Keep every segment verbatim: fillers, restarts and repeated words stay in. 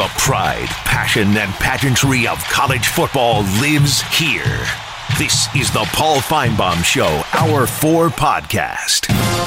The pride, passion, and pageantry of college football lives here. This is the Paul Finebaum Show, Hour four podcast.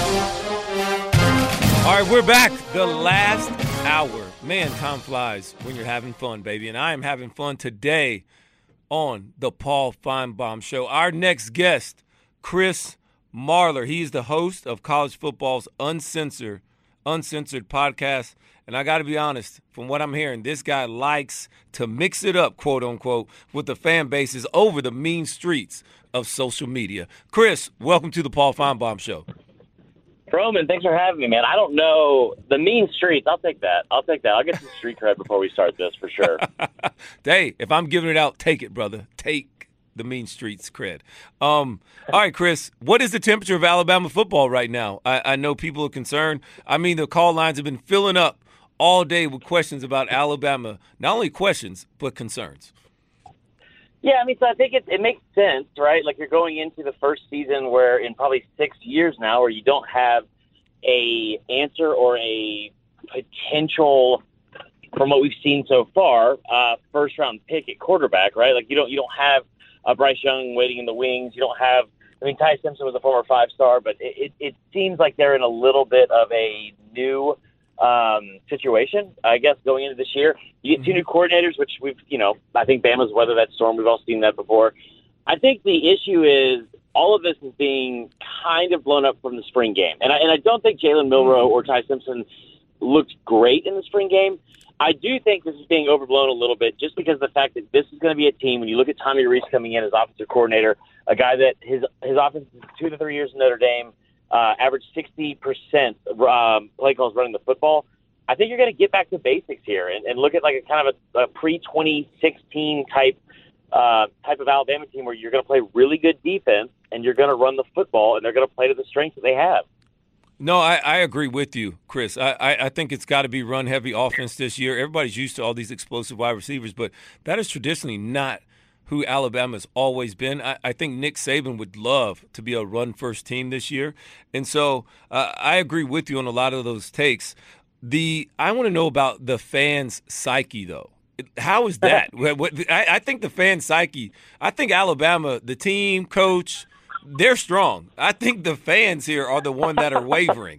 All right, we're back. The last hour. Man, time flies when you're having fun, baby. And I am having fun today on the Paul Finebaum Show. Our next guest, Chris Marlar. He's the host of college football's Uncensored, Uncensored podcast. And I got to be honest, from what I'm hearing, this guy likes to mix it up, quote unquote, with the fan bases over the mean streets of social media. Chris, welcome to the Paul Finebaum Show. Roman, thanks for having me, man. I don't know the mean streets. I'll take that. I'll take that. I'll get some street cred before we start this for sure. Hey, if I'm giving it out, take it, brother. Take the mean streets cred. Um, all right, Chris, what is the temperature of Alabama football right now? I, I know people are concerned. I mean, the call lines have been filling up all day with questions about Alabama. Not only questions, but concerns. Yeah, I mean, so I think it, it makes sense, right? Like you're going into the first season where in probably six years now where you don't have a answer or a potential, from what we've seen so far, uh, first round pick at quarterback, right? Like you don't you don't have a Bryce Young waiting in the wings. You don't have, I mean, Ty Simpson was a former five star, but it, it, it seems like they're in a little bit of a new um, situation, I guess, going into this year. You get two new coordinators, which we've, you know, I think Bama's weathered that storm. We've all seen that before. I think the issue is all of this is being kind of blown up from the spring game. And I, and I don't think Jalen Milroe or Ty Simpson looked great in the spring game. I do think this is being overblown a little bit just because of the fact that this is going to be a team, when you look at Tommy Rees coming in as offensive coordinator, a guy that his, his offense is two to three years in Notre Dame, Uh, averaged sixty percent um, play calls running the football. I think you're going to get back to basics here and, and look at like a kind of a, a pre twenty sixteen type uh, type of Alabama team where you're going to play really good defense and you're going to run the football and they're going to play to the strengths that they have. No, I, I agree with you, Chris. I, I, I think it's got to be run-heavy offense this year. Everybody's used to all these explosive wide receivers, but that is traditionally not who Alabama's always been. I, I think Nick Saban would love to be a run-first team this year. And so uh, I agree with you on a lot of those takes. The I want to know about the fans' psyche, though. How is that? what, what, I, I think the fan psyche, I think Alabama, the team, coach, they're strong. I think the fans here are the one that are wavering.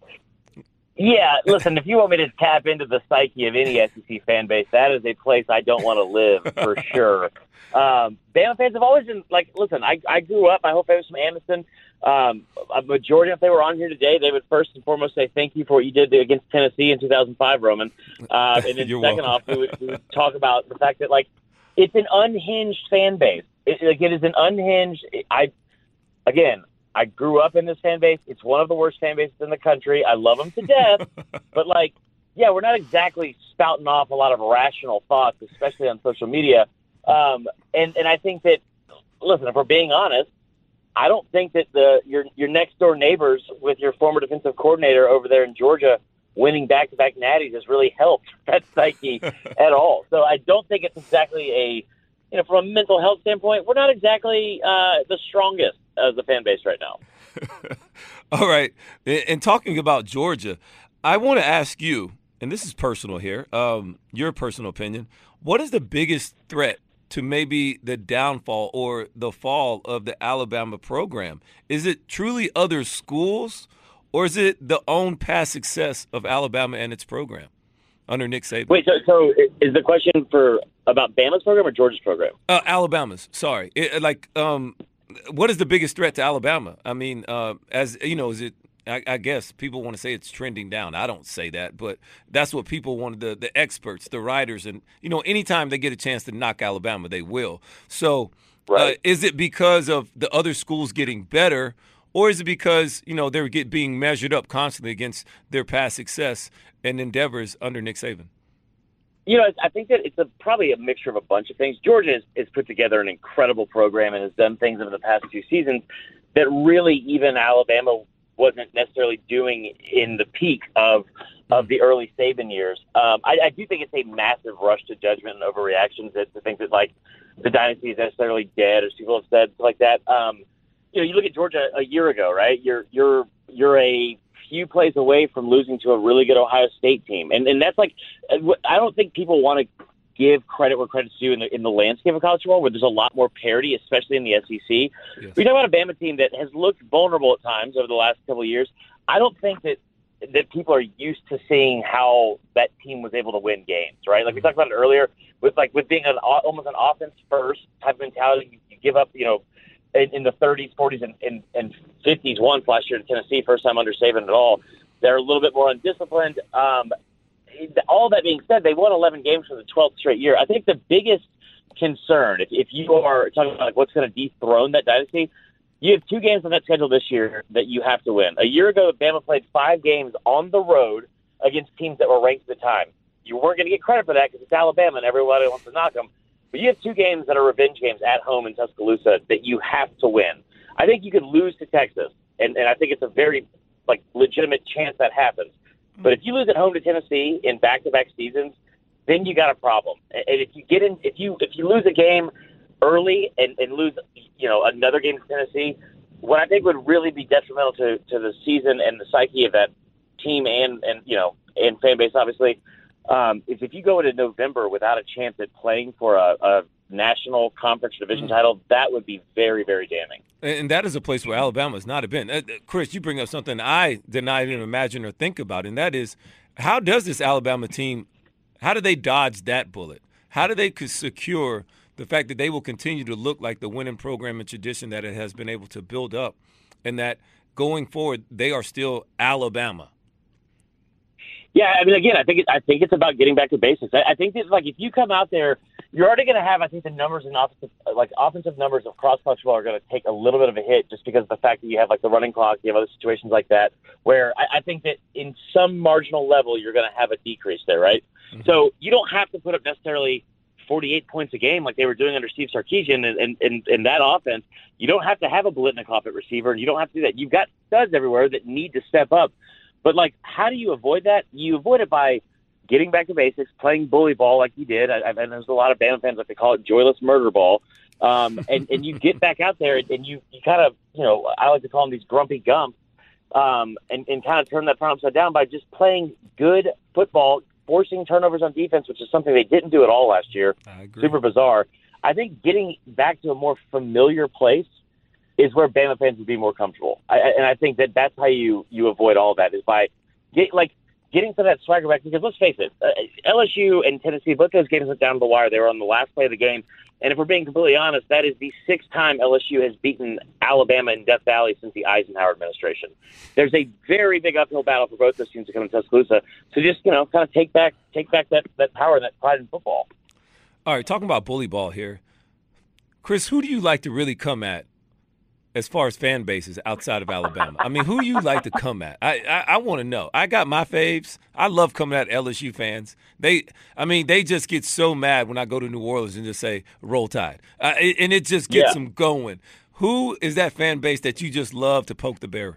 Yeah, listen, if you want me to tap into the psyche of any S E C fan base, that is a place I don't want to live for sure. Um, Bama fans have always been like, listen, I, I grew up, my whole family's from Anderson. Um, a majority, if they were on here today, they would first and foremost say thank you for what you did against Tennessee in two thousand five, Roman. Uh, and then second welcome. off, we would, we would talk about the fact that, like, it's an unhinged fan base. It, like, it is an unhinged – I again, I grew up in this fan base. It's one of the worst fan bases in the country. I love them to death. But, like, yeah, we're not exactly spouting off a lot of rational thoughts, especially on social media. Um, and, and I think that, listen, if we're being honest, I don't think that the your your next door neighbors with your former defensive coordinator over there in Georgia winning back-to-back natties has really helped that psyche at all. So I don't think it's exactly a, you know, from a mental health standpoint, we're not exactly uh, the strongest as a fan base right now. All right. And talking about Georgia, I want to ask you, and this is personal here, um, your personal opinion, what is the biggest threat to maybe the downfall or the fall of the Alabama program? Is it truly other schools, or is it the own past success of Alabama and its program under Nick Saban? Wait, so, so is the question for about Bama's program or Georgia's program? Uh, Alabama's, sorry. It, like, um, what is the biggest threat to Alabama? I mean, uh, as you know, is it? I, I guess people want to say it's trending down. I don't say that, but that's what people wanted, the, the experts, the writers, and, you know, anytime they get a chance to knock Alabama, they will. So right. uh, is it because of the other schools getting better, or is it because, you know, they're get, being measured up constantly against their past success and endeavors under Nick Saban? You know, I think that it's a, probably a mixture of a bunch of things. Georgia has, has put together an incredible program and has done things over the past two seasons that really even Alabama wasn't necessarily doing in the peak of of the early Saban years. Um, I, I do think it's a massive rush to judgment and overreactions that, to think that, like, the dynasty is necessarily dead, as people have said, like that. Um, you know, you look at Georgia a year ago, right? You're you're you're a few plays away from losing to a really good Ohio State team. And and that's like, I don't think people want to give credit where credit's due in the, in the landscape of college football, where there's a lot more parity, especially in the S E C. Yes. We talk about a Bama team that has looked vulnerable at times over the last couple of years. I don't think that that people are used to seeing how that team was able to win games, right? Like we talked about it earlier, with like with being an almost an offense first type of mentality. You, you give up, you know, in, in the thirties, forties, and, and, and fifties once last year in Tennessee, first time under Saban at all. They're a little bit more undisciplined. Um, all that being said, they won eleven games for the twelfth straight year. I think the biggest concern, if, if you are talking about like what's going to dethrone that dynasty, you have two games on that schedule this year that you have to win. A year ago, Bama played five games on the road against teams that were ranked at the time. You weren't going to get credit for that because it's Alabama and everybody wants to knock them. But you have two games that are revenge games at home in Tuscaloosa that you have to win. I think you could lose to Texas, and, and I think it's a very like legitimate chance that happens. But if you lose at home to Tennessee in back-to-back seasons, then you got a problem. And if you get in, if you if you lose a game early and, and lose, you know, another game to Tennessee, what I think would really be detrimental to, to the season and the psyche of that team and, and you know, and fan base, obviously, um, is if you go into November without a chance at playing for a, a national conference division mm-hmm. title, that would be very, very damning. And that is a place where Alabama has not been. Uh, Chris, you bring up something I did not even imagine or think about, and that is, how does this Alabama team, how do they dodge that bullet? How do they secure the fact that they will continue to look like the winning program and tradition that it has been able to build up, and that going forward they are still Alabama? Yeah, I mean, again, I think it, I think it's about getting back to basics. I, I think that like if you come out there, you're already going to have, I think, the numbers and offensive, like offensive numbers of cross college football are going to take a little bit of a hit just because of the fact that you have like the running clock, you have other situations like that, where I, I think that in some marginal level you're going to have a decrease there, right? Mm-hmm. So you don't have to put up necessarily forty-eight points a game like they were doing under Steve Sarkisian and, and, and, and that offense. You don't have to have a Biletnikoff at receiver, and you don't have to do that. You've got studs everywhere that need to step up. But, like, how do you avoid that? You avoid it by getting back to basics, playing bully ball like you did. I, I, and there's a lot of Bama fans like they call it joyless murder ball. Um, and, and you get back out there and you, you kind of, you know, I like to call them these grumpy gumps, um, and, and kind of turn that front upside down by just playing good football, forcing turnovers on defense, which is something they didn't do at all last year. I agree. Super bizarre. I think getting back to a more familiar place is where Bama fans would be more comfortable. I, and I think that that's how you, you avoid all that is by get, like getting some of that swagger back. Because let's face it, uh, L S U and Tennessee, both those games went down to the wire. They were on the last play of the game. And if we're being completely honest, that is the sixth time L S U has beaten Alabama in Death Valley since the Eisenhower administration. There's a very big uphill battle for both those teams to come to Tuscaloosa. So just, you know, kind of take back take back that, that power and that pride in football. All right, talking about bully ball here. Chris, who do you like to really come at as far as fan bases outside of Alabama? I mean, who you like to come at? I I, I want to know. I got my faves. I love coming at L S U fans. They, I mean, they just get so mad when I go to New Orleans and just say, roll Tide. Uh, and it just gets yeah. them going. Who is that fan base that you just love to poke the bear?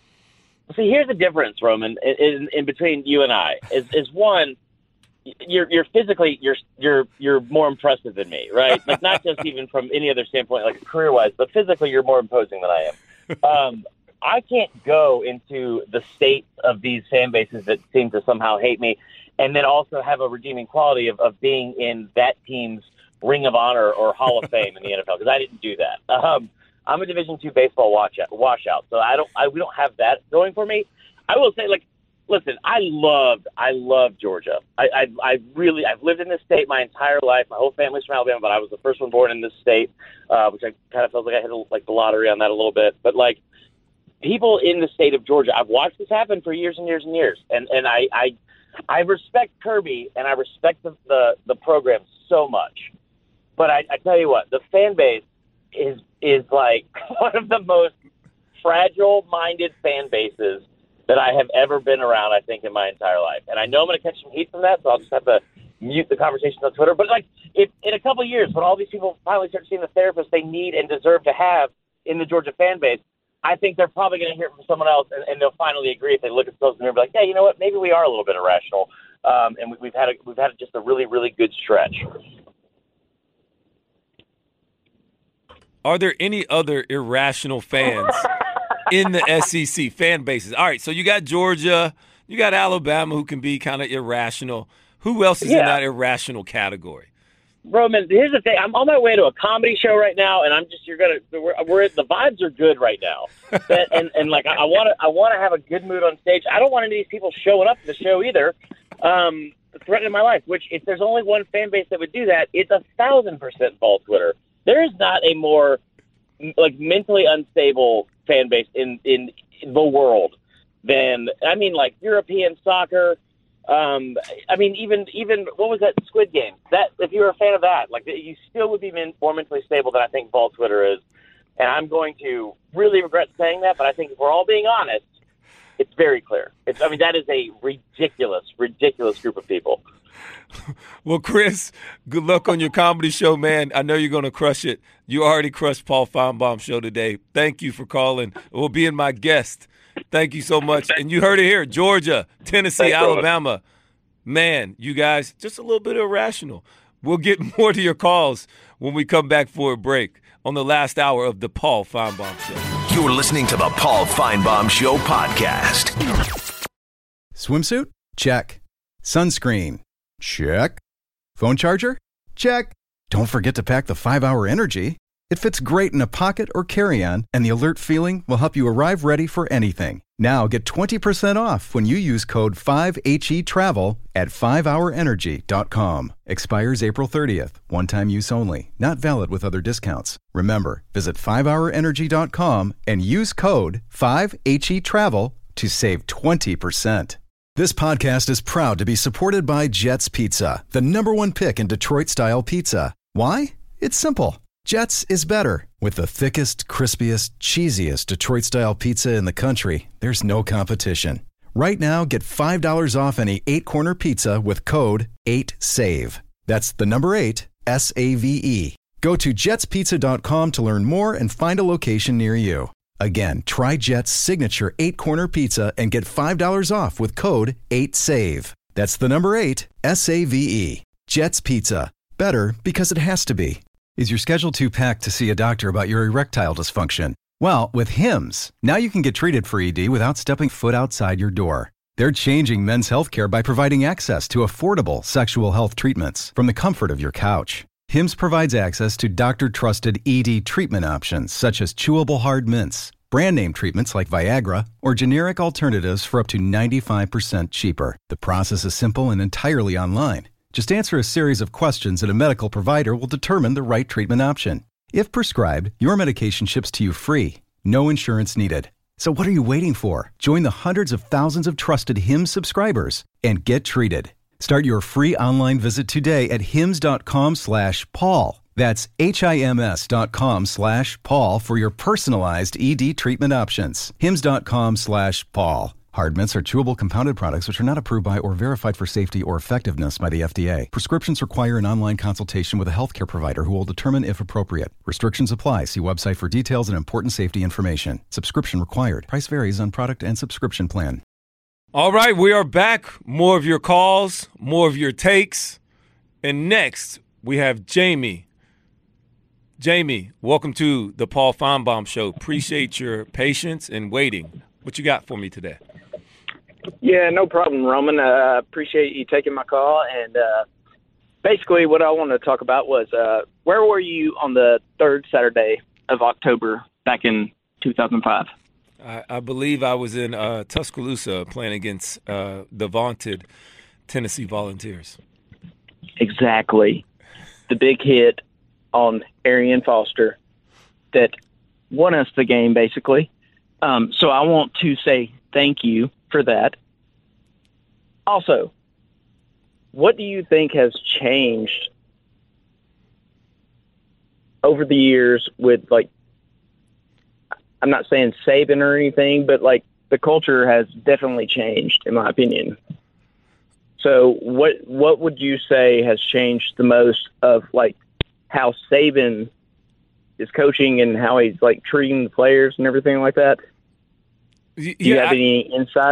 See, here's the difference, Roman, in, in between you and I. Is, is one, you're you're physically you're you're you're more impressive than me, right? Like not just even from any other standpoint, like career wise, but physically you're more imposing than I am. Um, I can't go into the state of these fan bases that seem to somehow hate me, and then also have a redeeming quality of, of being in that team's Ring of Honor or Hall of Fame in the N F L, because I didn't do that. Um, I'm a Division two baseball washout, washout, so I don't I, we don't have that going for me. I will say, like. Listen, I loved, I loved Georgia. I, I, I really, I've lived in this state my entire life. My whole family's from Alabama, but I was the first one born in this state, uh, which I kind of felt like I hit a, like the lottery on that a little bit. But like people in the state of Georgia, I've watched this happen for years and years and years, and and I, I, I respect Kirby and I respect the the, the program so much. But I, I tell you what, the fan base is is like one of the most fragile-minded fan bases that I have ever been around, I think, in my entire life. And I know I'm going to catch some heat from that, so I'll just have to mute the conversations on Twitter. But, like, if, in a couple of years, when all these people finally start seeing the therapist they need and deserve to have in the Georgia fan base, I think they're probably going to hear it from someone else, and, and they'll finally agree if they look at themselves and they'll be like, yeah, you know what, maybe we are a little bit irrational, um, and we, we've had a, we've had just a really, really good stretch. Are there any other irrational fans in the S E C fan bases. All right, so you got Georgia, you got Alabama, who can be kind of irrational. Who else is Yeah. in that irrational category? Roman, here's the thing. I'm on my way to a comedy show right now, and I'm just you're gonna we're, we're the vibes are good right now, and and, and like I want to I want to have a good mood on stage. I don't want any of these people showing up to the show either, um, threatening my life. Which if there's only one fan base that would do that, it's a thousand percent Vol Twitter. There is not a more like mentally unstable fan base in in the world than I mean like European soccer. Um, I mean, even even what was that Squid Game? That if you were a fan of that, like you still would be men, more mentally stable than I think Vol Twitter is. And I'm going to really regret saying that, but I think if we're all being honest, it's very clear. It's I mean, that is a ridiculous, ridiculous group of people. Well, Chris, good luck on your comedy show, man. I know you're going to crush it. You already crushed Paul Feinbaum show today. Thank you for calling. Well, being my guest. Thank you so much. And you heard it here, Georgia, Tennessee, Thanks, Alabama. Man, you guys, just a little bit irrational. We'll get more to your calls when we come back for a break on the last hour of the Paul Feinbaum Show. You're listening to the Paul Feinbaum Show podcast. Swimsuit? Check. Sunscreen? Check. Phone charger? Check. Don't forget to pack the five hour Energy. It fits great in a pocket or carry-on, and the alert feeling will help you arrive ready for anything. Now get twenty percent off when you use code five H E travel at five hour energy dot com. Expires April thirtieth. One-time use only. Not valid with other discounts. Remember, visit five hour energy dot com and use code five H E travel to save twenty percent. This podcast is proud to be supported by Jets Pizza, the number one pick in Detroit-style pizza. Why? It's simple. Jets is better. With the thickest, crispiest, cheesiest Detroit-style pizza in the country, there's no competition. Right now, get five dollars off any eight-corner pizza with code eight save. That's the number eight, S A V E. Go to jets pizza dot com to learn more and find a location near you. Again, try Jet's signature eight-corner pizza and get five dollars off with code eight save. That's the number eight, S A V E. Jet's Pizza. Better because it has to be. Is your schedule too packed to see a doctor about your erectile dysfunction? Well, with Hims, now you can get treated for E D without stepping foot outside your door. They're changing men's healthcare by providing access to affordable sexual health treatments from the comfort of your couch. Hims provides access to doctor-trusted E D treatment options such as chewable hard mints, brand name treatments like Viagra, or generic alternatives for up to ninety-five percent cheaper. The process is simple and entirely online. Just answer a series of questions and a medical provider will determine the right treatment option. If prescribed, your medication ships to you free. No insurance needed. So what are you waiting for? Join the hundreds of thousands of trusted Hims subscribers and get treated. Start your free online visit today at hims dot com slash Paul. That's H-I-M-S dot com slash Paul for your personalized E D treatment options. hims dot com slash Paul. Hard mints are chewable compounded products which are not approved by or verified for safety or effectiveness by the F D A. Prescriptions require an online consultation with a healthcare provider who will determine if appropriate. Restrictions apply. See website for details and important safety information. Subscription required. Price varies on product and subscription plan. All right, we are back. More of your calls, more of your takes. And next, we have Jamie. Jamie, welcome to the Paul Feinbaum Show. Appreciate your patience and waiting. What you got for me today? Yeah, no problem, Roman. I uh, appreciate you taking my call. And uh, basically what I wanted to talk about was uh, where were you on the third Saturday of October back in two thousand five? I, I believe I was in uh, Tuscaloosa playing against uh, the vaunted Tennessee Volunteers. Exactly. The big hit on Arian Foster that won us the game, basically. Um, so I want to say thank you for that. Also, what do you think has changed over the years with, like, I'm not saying Saban or anything, but, like, the culture has definitely changed, in my opinion. So what what would you say has changed the most of, like, how Saban is coaching and how he's, like, treating the players and everything like that? Do you yeah, have I, any insight?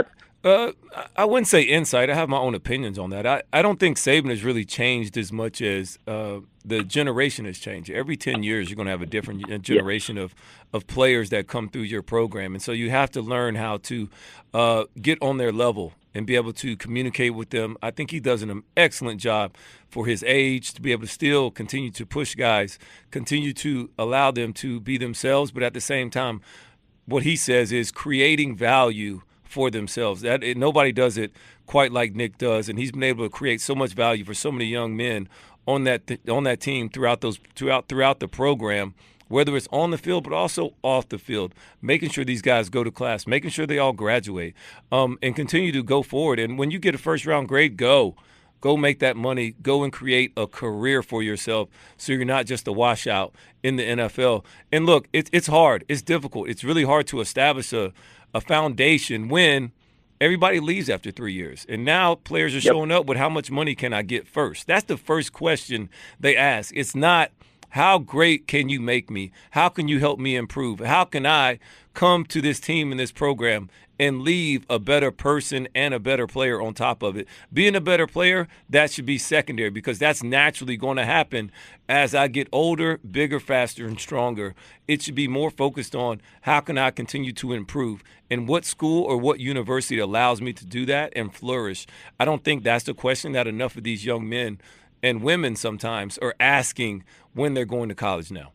Uh, I wouldn't say insight. I have my own opinions on that. I, I don't think Saban has really changed as much as uh, the generation has changed. Every ten years, you're going to have a different generation yeah. of, of players that come through your program. And so you have to learn how to uh, get on their level and be able to communicate with them. I think he does an excellent job for his age to be able to still continue to push guys, continue to allow them to be themselves, but at the same time, what he says is creating value for themselves. That it, nobody does it quite like Nick does, and he's been able to create so much value for so many young men on that th- on that team throughout those throughout throughout the program, whether it's on the field but also off the field, making sure these guys go to class, making sure they all graduate, um, and continue to go forward. And when you get a first round grade, go. Go make that money. Go and create a career for yourself so you're not just a washout in the N F L. And look, it, it's hard. It's difficult. It's really hard to establish a, a foundation when everybody leaves after three years. And now players are yep. showing up with how much money can I get first? That's the first question they ask. It's not how great can you make me? How can you help me improve? How can I come to this team and this program and leave a better person and a better player on top of it? Being a better player, that should be secondary because that's naturally going to happen as I get older, bigger, faster, and stronger. It should be more focused on how can I continue to improve and what school or what university allows me to do that and flourish. I don't think that's the question that enough of these young men and women sometimes are asking when they're going to college now.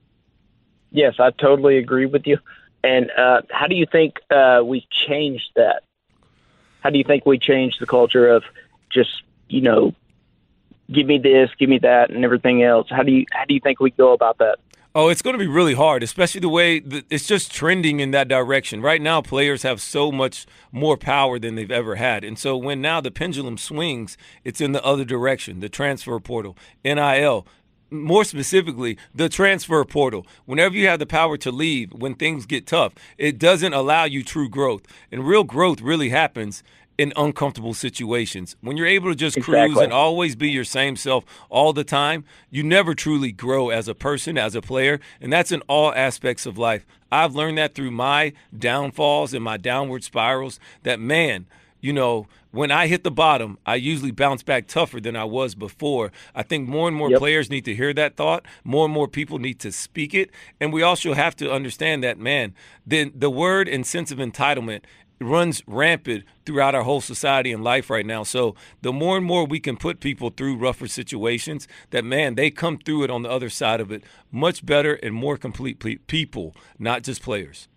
Yes, I totally agree with you. And uh, how do you think uh, we changed that? How do you think we changed the culture of just, you know, give me this, give me that, and everything else? How do you how do you think we go about that? Oh, it's going to be really hard, especially the way that it's just trending in that direction. Right now, players have so much more power than they've ever had. And so when now the pendulum swings, it's in the other direction, the transfer portal, N I L. More specifically, the transfer portal. Whenever you have the power to leave, when things get tough, it doesn't allow you true growth. And real growth really happens in uncomfortable situations. When you're able to just exactly. cruise and always be your same self all the time, you never truly grow as a person, as a player, and that's in all aspects of life. I've learned that through my downfalls and my downward spirals that, man, you know, when I hit the bottom, I usually bounce back tougher than I was before. I think more and more yep. players need to hear that thought. More and more people need to speak it. And we also have to understand that, man, the, the word and sense of entitlement runs rampant throughout our whole society and life right now. So the more and more we can put people through rougher situations, that, man, they come through it on the other side of it much better and more complete people, not just players.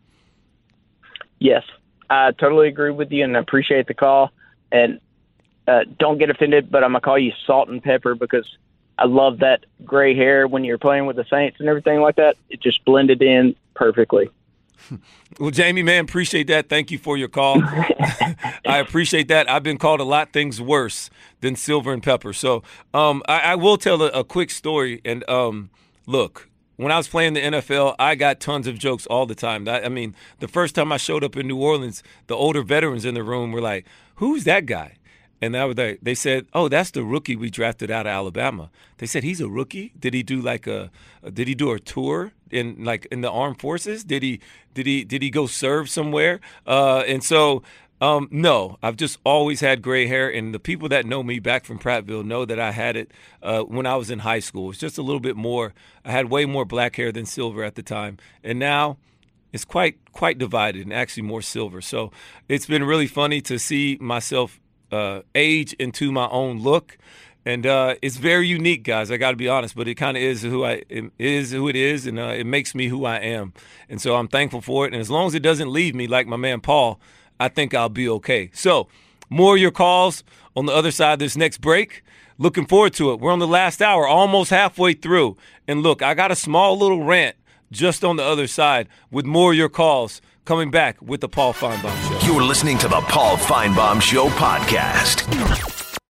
Yes, I totally agree with you, and I appreciate the call. And uh, don't get offended, but I'm going to call you Salt and Pepper because I love that gray hair when you're playing with the Saints and everything like that. It just blended in perfectly. Well, Jamie, man, appreciate that. Thank you for your call. I appreciate that. I've been called a lot of things worse than Silver and Pepper. So um, I, I will tell a, a quick story. And um, look, when I was playing the N F L, I got tons of jokes all the time. I, I mean, the first time I showed up in New Orleans, the older veterans in the room were like, "Who's that guy?" And I was like, they said, "Oh, that's the rookie we drafted out of Alabama." They said, "He's a rookie? Did he do like a did he do a tour in like in the armed forces? Did he did he did he go serve somewhere?" Uh, and so um, no, I've just always had gray hair, and the people that know me back from Prattville know that I had it uh, when I was in high school. It's just a little bit more. I had way more black hair than silver at the time, and now it's quite quite divided and actually more silver. So it's been really funny to see myself uh, age into my own look, and uh, it's very unique, guys. I got to be honest, but it kind of is who I it is who it is, and uh, it makes me who I am, and so I'm thankful for it. And as long as it doesn't leave me like my man Paul, I think I'll be okay. So more of your calls on the other side of this next break. Looking forward to it. We're on the last hour, almost halfway through. And look, I got a small little rant just on the other side with more of your calls coming back with the Paul Finebaum Show. You're listening to the Paul Finebaum Show podcast.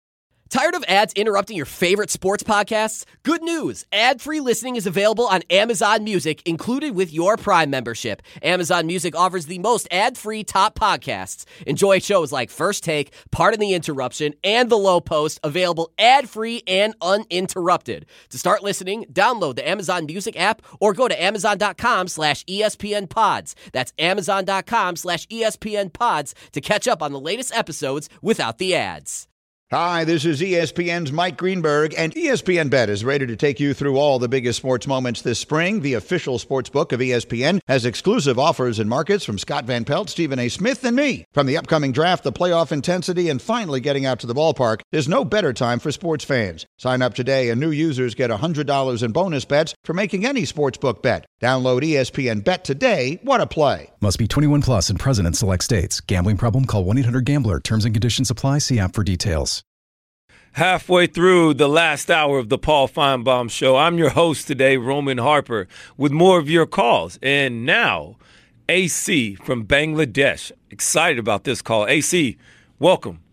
Tired of ads interrupting your favorite sports podcasts? Good news! Ad-free listening is available on Amazon Music, included with your Prime membership. Amazon Music offers the most ad-free top podcasts. Enjoy shows like First Take, Pardon the Interruption, and The Low Post, available ad-free and uninterrupted. To start listening, download the Amazon Music app or go to amazon.com slash ESPN pods. That's amazon.com slash ESPN pods to catch up on the latest episodes without the ads. Hi, this is E S P N's Mike Greenberg, and E S P N Bet is ready to take you through all the biggest sports moments this spring. The official sports book of E S P N has exclusive offers and markets from Scott Van Pelt, Stephen A. Smith, and me. From the upcoming draft, the playoff intensity, and finally getting out to the ballpark, there's no better time for sports fans. Sign up today, and new users get one hundred dollars in bonus bets for making any sportsbook bet. Download E S P N Bet today. What a play. Must be twenty-one plus and present in select states. Gambling problem? Call one eight hundred gambler. Terms and conditions apply. See app for details. Halfway through the last hour of the Paul Feinbaum Show, I'm your host today, Roman Harper, with more of your calls. And now, A C from Bangladesh. Excited about this call. A C, welcome.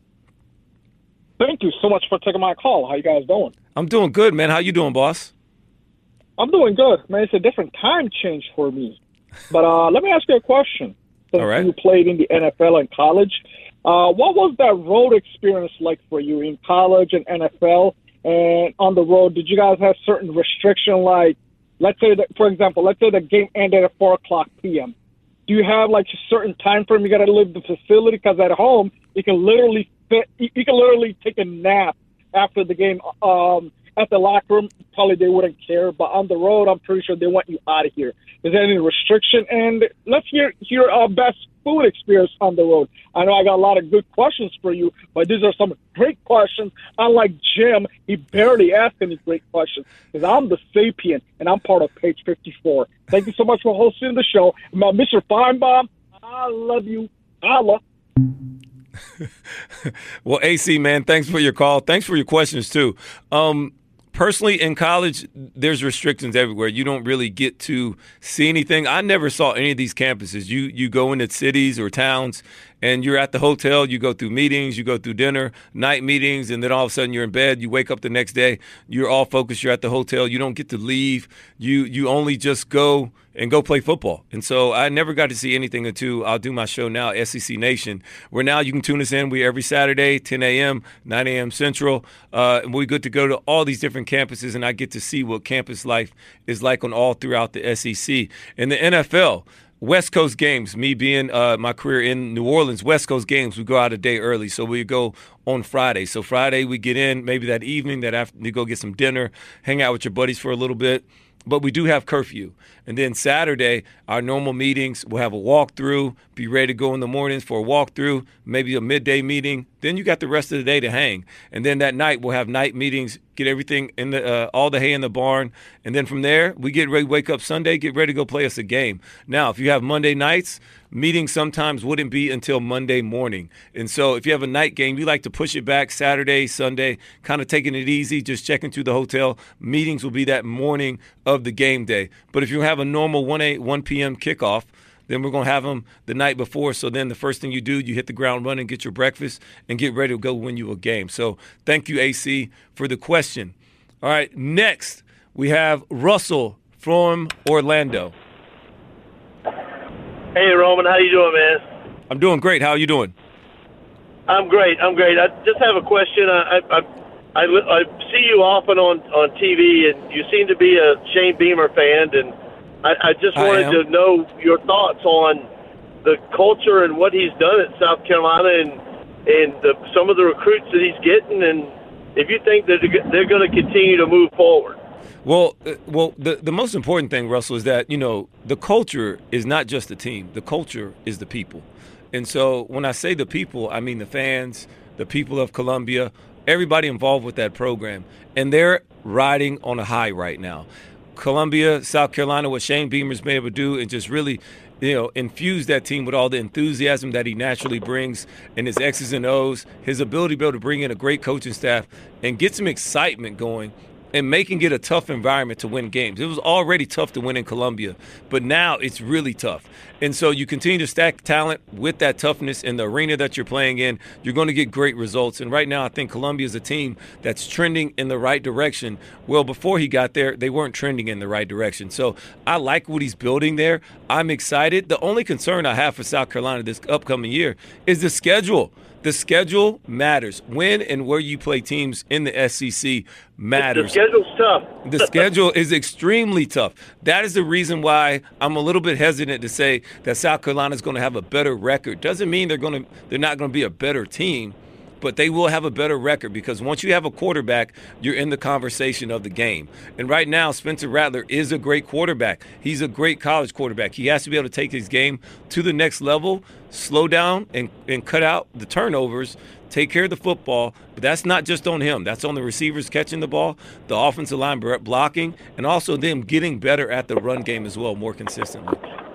Thank you so much for taking my call. How you guys doing? I'm doing good, man. How you doing, boss? I'm doing good. Man, it's a different time change for me. But uh, let me ask you a question. Since All right. You played in the N F L and college. Uh, what was that road experience like for you in college and N F L? And on the road, did you guys have certain restriction, like, let's say that, for example, let's say the game ended at four o'clock p.m. Do you have, like, a certain time frame you got to leave the facility? Because at home, you can literally fit, you can literally take a nap after the game. Um, at the locker room, probably they wouldn't care. But on the road, I'm pretty sure they want you out of here. Is there any restriction? And let's hear your uh, best food experience on the road. I know I got a lot of good questions for you, but these are some great questions. Unlike Jim, he barely asked any great questions because I'm the sapient, and I'm part of Page fifty-four. Thank you so much for hosting the show. Mister Feinbaum, I love you. Holla. Well, A C, man, thanks for your call. Thanks for your questions, too. Um, Personally, in college, there's restrictions everywhere. You don't really get to see anything. I never saw any of these campuses. You you go into cities or towns, and you're at the hotel. You go through meetings. You go through dinner, night meetings, and then all of a sudden you're in bed. You wake up the next day. You're all focused. You're at the hotel. You don't get to leave. You you only just go and go play football. And so I never got to see anything until I'll do my show now, S E C Nation, where now you can tune us in. We every Saturday, ten a.m., nine a.m. Central. Uh, and we're good to go to all these different campuses, and I get to see what campus life is like on all throughout the S E C. In the N F L, West Coast games, me being uh, my career in New Orleans, West Coast games, we go out a day early. So we go on Friday. So Friday we get in maybe that evening, that after you go get some dinner, hang out with your buddies for a little bit. But we do have curfew. And then Saturday, our normal meetings, we'll have a walkthrough, be ready to go in the mornings for a walkthrough, maybe a midday meeting. Then you got the rest of the day to hang. And then that night, we'll have night meetings, get everything in the uh, all the hay in the barn. And then from there, we get ready to wake up Sunday, get ready to go play us a game. Now, if you have Monday nights, meetings sometimes wouldn't be until Monday morning. And so if you have a night game, we like to push it back Saturday, Sunday, kind of taking it easy, just checking through the hotel. Meetings will be that morning of the game day. But if you have a normal one p.m. kickoff, then we're going to have them the night before. So then the first thing you do, you hit the ground running, get your breakfast, and get ready to go win you a game. So thank you, A C, for the question. All right, next we have Russell from Orlando. Hey, Roman, how you doing, man? I'm doing great. How are you doing? I'm great. I'm great. I just have a question. I I, I, I see you often on, on T V, and you seem to be a Shane Beamer fan, and I, I just wanted to know your thoughts on the culture and what he's done at South Carolina and and the, some of the recruits that he's getting, and if you think that they're going to continue to move forward. Well, uh, well, the, the most important thing, Russell, is that, you know, the culture is not just the team. The culture is the people. And so when I say the people, I mean the fans, the people of Columbia, everybody involved with that program. And they're riding on a high right now. Columbia, South Carolina, what Shane Beamer's been able to do and just really, you know, infuse that team with all the enthusiasm that he naturally brings and his X's and O's, his ability to be able to bring in a great coaching staff and get some excitement going and making it a tough environment to win games. It was already tough to win in Columbia, but now it's really tough. And so you continue to stack talent with that toughness in the arena that you're playing in, you're going to get great results. And right now I think Columbia is a team that's trending in the right direction. Well, before he got there, they weren't trending in the right direction. So I like what he's building there. I'm excited. The only concern I have for South Carolina this upcoming year is the schedule. The schedule matters. When and where you play teams in the S E C matters. The schedule's tough. The schedule is extremely tough. That is the reason why I'm a little bit hesitant to say that South Carolina is going to have a better record. Doesn't mean they're going to they're not going to be a better team, but they will have a better record because once you have a quarterback, you're in the conversation of the game. And right now, Spencer Rattler is a great quarterback. He's a great college quarterback. He has to be able to take his game to the next level, slow down and, and cut out the turnovers, take care of the football. But that's not just on him. That's on the receivers catching the ball, the offensive line blocking, and also them getting better at the run game as well, more consistently.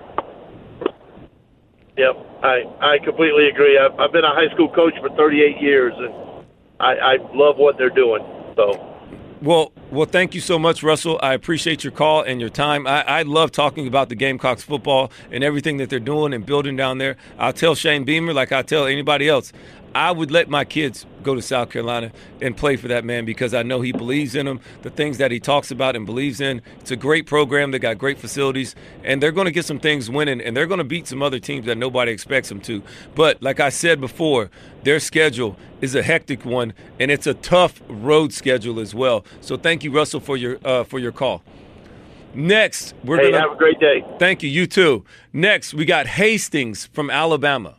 Yep, I, I completely agree. I've, I've been a high school coach for thirty-eight years, and I, I love what they're doing. So, Well, well, thank you so much, Russell. I appreciate your call and your time. I, I love talking about the Gamecocks football and everything that they're doing and building down there. I'll tell Shane Beamer, like I tell anybody else, I would let my kids go to South Carolina and play for that man because I know he believes in them, the things that he talks about and believes in. It's a great program. They got great facilities, and they're going to get some things winning, and they're going to beat some other teams that nobody expects them to. But like I said before, their schedule is a hectic one, and it's a tough road schedule as well. So thank you, Russell, for your uh, for your call. Next, we're hey, going to have a great day. Thank you. You too. Next, we got Hastings from Alabama.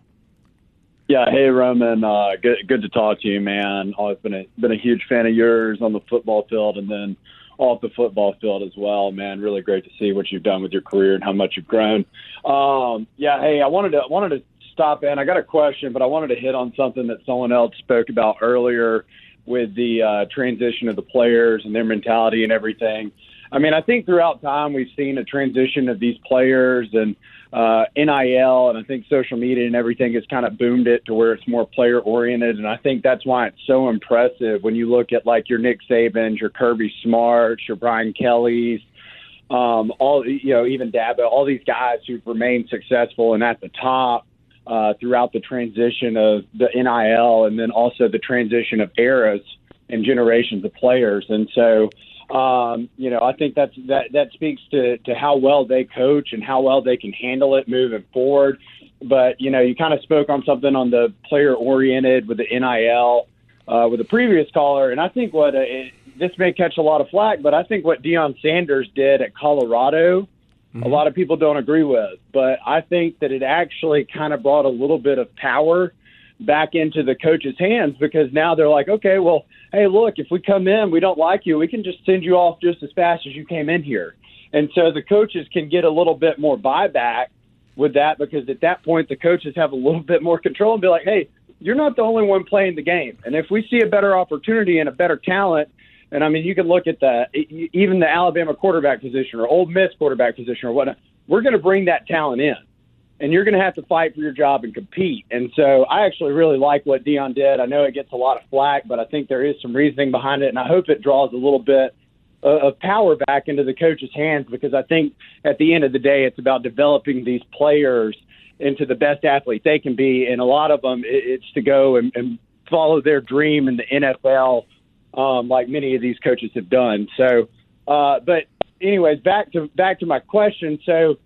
Yeah, hey Roman, uh, good good to talk to you, man. Always been a been a huge fan of yours on the football field and then off the football field as well, man. Really great to see what you've done with your career and how much you've grown. Um, yeah, hey, I wanted to wanted to stop in. I got a question, but I wanted to hit on something that someone else spoke about earlier with the uh, transition of the players and their mentality and everything. I mean, I think throughout time we've seen a transition of these players and uh, N I L, and I think social media and everything has kind of boomed it to where it's more player oriented. And I think that's why it's so impressive when you look at like your Nick Sabans, your Kirby Smarts, your Brian Kellys, um, all, you know, even Dabo, all these guys who've remained successful and at the top uh, throughout the transition of the N I L and then also the transition of eras and generations of players. And so, Um, you know, I think that's that that speaks to, to how well they coach and how well they can handle it moving forward. But, you know, you kind of spoke on something on the player oriented with the N I L uh, with the previous caller. And I think what uh, it, this may catch a lot of flack, but I think what Deion Sanders did at Colorado, mm-hmm. a lot of people don't agree with. But I think that it actually kind of brought a little bit of power back into the coach's hands because now they're like, okay, well, hey, look, if we come in, we don't like you, we can just send you off just as fast as you came in here. And so the coaches can get a little bit more buyback with that because at that point the coaches have a little bit more control and be like, hey, you're not the only one playing the game. And if we see a better opportunity and a better talent, and I mean, you can look at the even the Alabama quarterback position or Ole Miss quarterback position or whatnot, we're going to bring that talent in. And you're going to have to fight for your job and compete. And so I actually really like what Deion did. I know it gets a lot of flack, but I think there is some reasoning behind it, and I hope it draws a little bit of power back into the coach's hands because I think at the end of the day it's about developing these players into the best athlete they can be, and a lot of them it's to go and, and follow their dream in the N F L um, like many of these coaches have done. So, uh, but anyways, back to back to my question. So,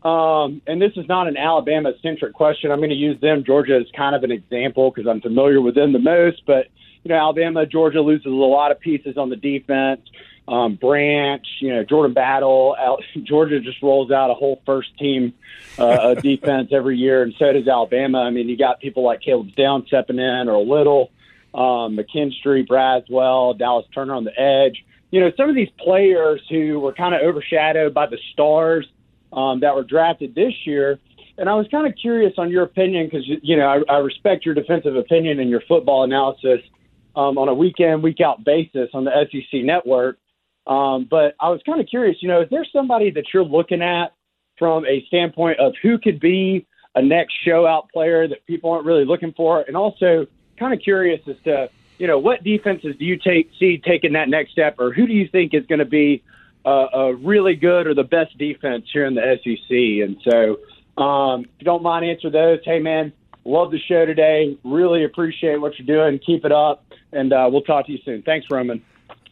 Um, and this is not an Alabama-centric question. I'm going to use them, Georgia, as kind of an example because I'm familiar with them the most. But, you know, Alabama, Georgia loses a lot of pieces on the defense. Um, Branch, you know, Jordan Battle. Al- Georgia just rolls out a whole first-team uh, defense every year, and so does Alabama. I mean, you got people like Caleb Downs stepping in or Little, um, McKinstry, Braswell, Dallas Turner on the edge. You know, some of these players who were kind of overshadowed by the stars Um, that were drafted this year. And I was kind of curious on your opinion because, you know, I, I respect your defensive opinion and your football analysis um, on a week-in, week-out basis on the S E C network. Um, but I was kind of curious, you know, is there somebody that you're looking at from a standpoint of who could be a next show-out player that people aren't really looking for? And also kind of curious as to you know, what defenses do you take see taking that next step, or who do you think is going to be uh, a really good or the best defense here in the S E C? And so, um, if you don't mind answer those, hey man, love the show today. Really appreciate what you're doing. Keep it up, and uh, we'll talk to you soon. Thanks, Roman.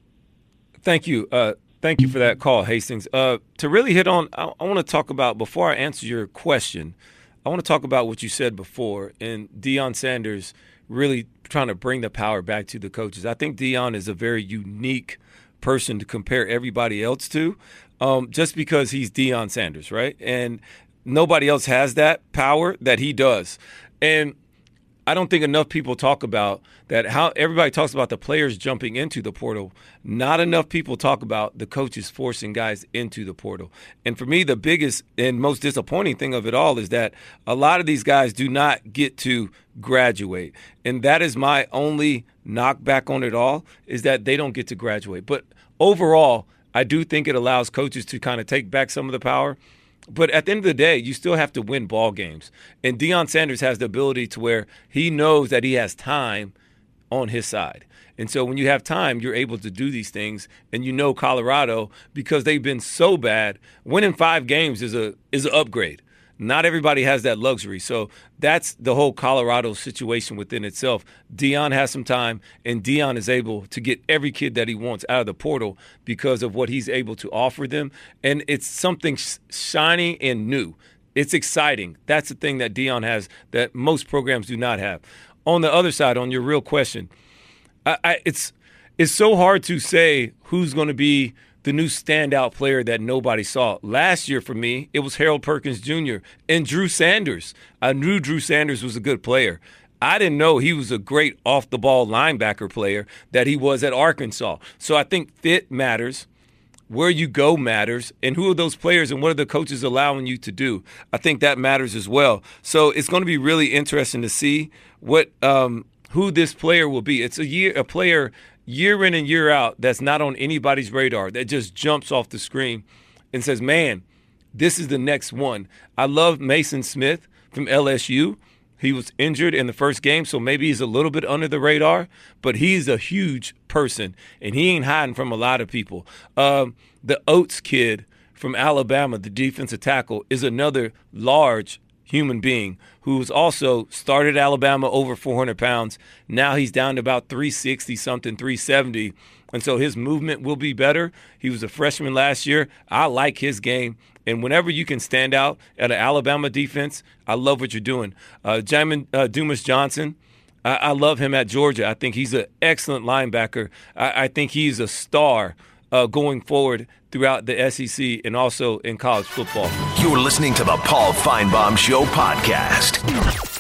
Thank you. Uh, thank you for that call, Hastings. Uh, to really hit on, I, I want to talk about, before I answer your question, I want to talk about what you said before, and Deion Sanders really trying to bring the power back to the coaches. I think Deion is a very unique person to compare everybody else to, um, just because he's Deion Sanders, right? And nobody else has that power that he does. And I don't think enough people talk about that, how everybody talks about the players jumping into the portal. Not enough people talk about the coaches forcing guys into the portal. And for me, the biggest and most disappointing thing of it all is that a lot of these guys do not get to graduate. And that is my only knockback on it all, is that they don't get to graduate. But overall, I do think it allows coaches to kind of take back some of the power. But at the end of the day, you still have to win ball games. And Deion Sanders has the ability to where he knows that he has time on his side. And so when you have time, you're able to do these things. And you know Colorado, because they've been so bad, winning five games is a is an upgrade. Not everybody has that luxury. So that's the whole Colorado situation within itself. Deion has some time, and Deion is able to get every kid that he wants out of the portal because of what he's able to offer them. And it's something sh- shiny and new. It's exciting. That's the thing that Deion has that most programs do not have. On the other side, on your real question, I, I, it's it's so hard to say who's going to be the new standout player that nobody saw. Last year for me, it was Harold Perkins Junior and Drew Sanders. I knew Drew Sanders was a good player. I didn't know he was a great off-the-ball linebacker player that he was at Arkansas. So I think fit matters, where you go matters, and who are those players and what are the coaches allowing you to do. I think that matters as well. So it's going to be really interesting to see what um, who this player will be. It's a year a player – year in and year out, that's not on anybody's radar, that just jumps off the screen and says, man, this is the next one. I love Mason Smith from L S U. He was injured in the first game, so maybe he's a little bit under the radar, but he's a huge person, and he ain't hiding from a lot of people. Um, the Oates kid from Alabama, the defensive tackle, is another large human being who's also started Alabama over four hundred pounds. Now he's down to about three sixty something, three seventy. And so his movement will be better. He was a freshman last year. I like his game. And whenever you can stand out at an Alabama defense, I love what you're doing. Uh, Jamin uh, Dumas Johnson, I, I love him at Georgia. I think he's an excellent linebacker. I, I think he's a star Uh, going forward throughout the S E C and also in college football. You're listening to the Paul Feinbaum Show podcast.